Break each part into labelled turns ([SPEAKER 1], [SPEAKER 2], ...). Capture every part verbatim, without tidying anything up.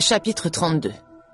[SPEAKER 1] Chapitre trente-deux.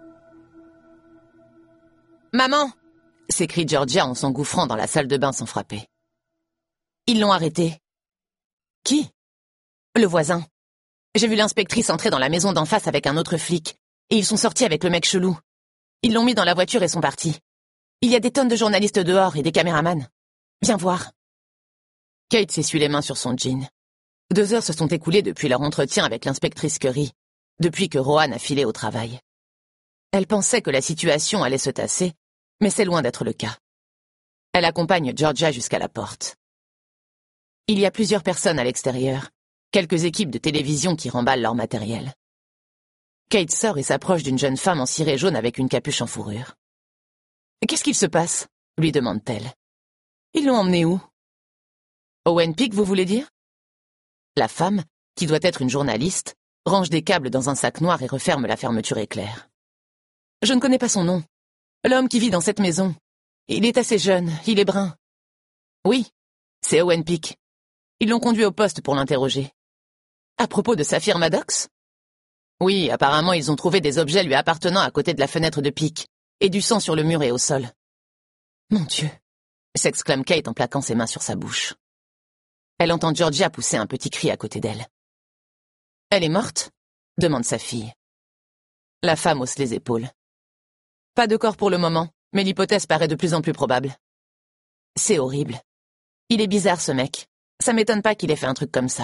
[SPEAKER 1] « Maman !» s'écrie Georgia en s'engouffrant dans la salle de bain sans frapper. Ils l'ont arrêté. Qui? Le voisin. J'ai vu l'inspectrice entrer dans la maison d'en face avec un autre flic, et ils sont sortis avec le mec chelou. Ils l'ont mis dans la voiture et sont partis. Il y a des tonnes de journalistes dehors et des caméramans. Viens voir. Kate s'essuie les mains sur son jean. Deux heures se sont écoulées depuis leur entretien avec l'inspectrice Curry, depuis que Rohan a filé au travail. Elle pensait que la situation allait se tasser, mais c'est loin d'être le cas. Elle accompagne Georgia jusqu'à la porte. Il y a plusieurs personnes à l'extérieur, quelques équipes de télévision qui remballent leur matériel. Kate sort et s'approche d'une jeune femme en ciré jaune avec une capuche en fourrure. « Qu'est-ce qu'il se passe ?» lui demande-t-elle. « Ils l'ont emmené où ?»« Owen Peak, vous voulez dire ?» La femme, qui doit être une journaliste, range des câbles dans un sac noir et referme la fermeture éclair. « Je ne connais pas son nom. L'homme qui vit dans cette maison. Il est assez jeune, il est brun. »« Oui, c'est Owen Peak. Ils l'ont conduit au poste pour l'interroger. »« À propos de Saphir Maddox ?»« Oui, apparemment ils ont trouvé des objets lui appartenant à côté de la fenêtre de Peak, et du sang sur le mur et au sol. »« Mon Dieu !» s'exclame Kate en plaquant ses mains sur sa bouche. Elle entend Georgia pousser un petit cri à côté d'elle. « Elle est morte ?» demande sa fille. La femme hausse les épaules. « Pas de corps pour le moment, mais l'hypothèse paraît de plus en plus probable. »« C'est horrible. Il est bizarre ce mec. Ça m'étonne pas qu'il ait fait un truc comme ça. »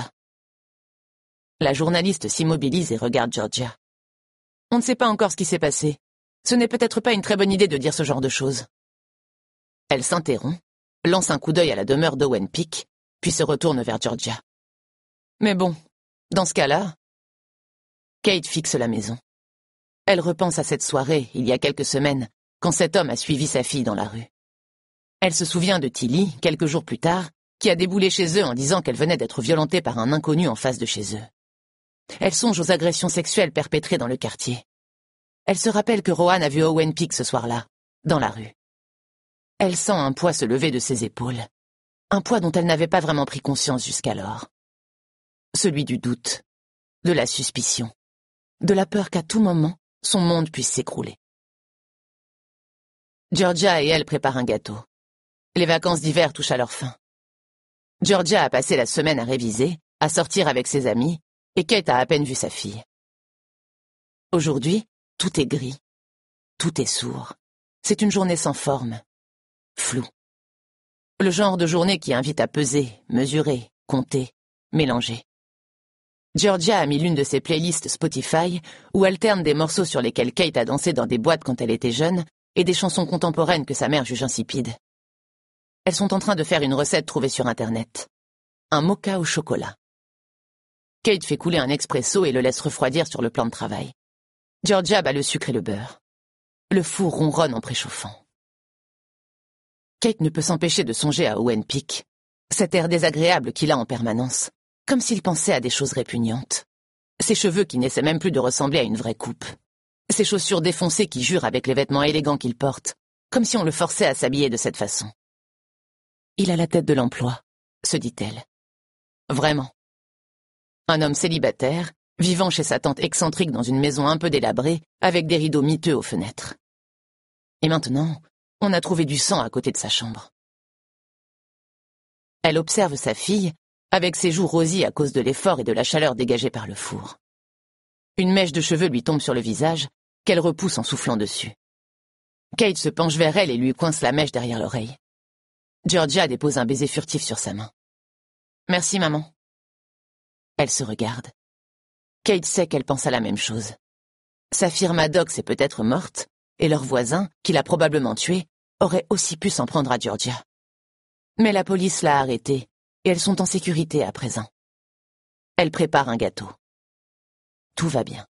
[SPEAKER 1] La journaliste s'immobilise et regarde Georgia. « On ne sait pas encore ce qui s'est passé. Ce n'est peut-être pas une très bonne idée de dire ce genre de choses. » Elle s'interrompt, lance un coup d'œil à la demeure d'Owen Peak, puis se retourne vers Georgia. « Mais bon, dans ce cas-là... » Kate fixe la maison. Elle repense à cette soirée, il y a quelques semaines, quand cet homme a suivi sa fille dans la rue. Elle se souvient de Tilly, quelques jours plus tard, qui a déboulé chez eux en disant qu'elle venait d'être violentée par un inconnu en face de chez eux. Elle songe aux agressions sexuelles perpétrées dans le quartier. Elle se rappelle que Rohan a vu Owen Peak ce soir-là, dans la rue. Elle sent un poids se lever de ses épaules, un poids dont elle n'avait pas vraiment pris conscience jusqu'alors. Celui du doute, de la suspicion, de la peur qu'à tout moment, son monde puisse s'écrouler. Georgia et elle préparent un gâteau. Les vacances d'hiver touchent à leur fin. Georgia a passé la semaine à réviser, à sortir avec ses amis, et Kate a à peine vu sa fille. Aujourd'hui, tout est gris, tout est sourd. C'est une journée sans forme, floue. Le genre de journée qui invite à peser, mesurer, compter, mélanger. Georgia a mis l'une de ses playlists Spotify où alterne des morceaux sur lesquels Kate a dansé dans des boîtes quand elle était jeune et des chansons contemporaines que sa mère juge insipides. Elles sont en train de faire une recette trouvée sur Internet. Un mocha au chocolat. Kate fait couler un expresso et le laisse refroidir sur le plan de travail. Georgia bat le sucre et le beurre. Le four ronronne en préchauffant. Kate ne peut s'empêcher de songer à Owen Peak, cet air désagréable qu'il a en permanence, comme s'il pensait à des choses répugnantes. Ses cheveux qui n'essaient même plus de ressembler à une vraie coupe. Ses chaussures défoncées qui jurent avec les vêtements élégants qu'il porte, comme si on le forçait à s'habiller de cette façon. Il a la tête de l'emploi, se dit-elle. Vraiment. Un homme célibataire, vivant chez sa tante excentrique dans une maison un peu délabrée, avec des rideaux miteux aux fenêtres. Et maintenant, on a trouvé du sang à côté de sa chambre. Elle observe sa fille, avec ses joues rosies à cause de l'effort et de la chaleur dégagée par le four. Une mèche de cheveux lui tombe sur le visage, qu'elle repousse en soufflant dessus. Kate se penche vers elle et lui coince la mèche derrière l'oreille. Georgia dépose un baiser furtif sur sa main. « Merci, maman. » Elle se regarde. Kate sait qu'elle pense à la même chose. Saphir Maddox est peut-être morte, et leur voisin, qui l'a probablement tuée, aurait aussi pu s'en prendre à Georgia. Mais la police l'a arrêtée, et elles sont en sécurité à présent. Elle prépare un gâteau. Tout va bien.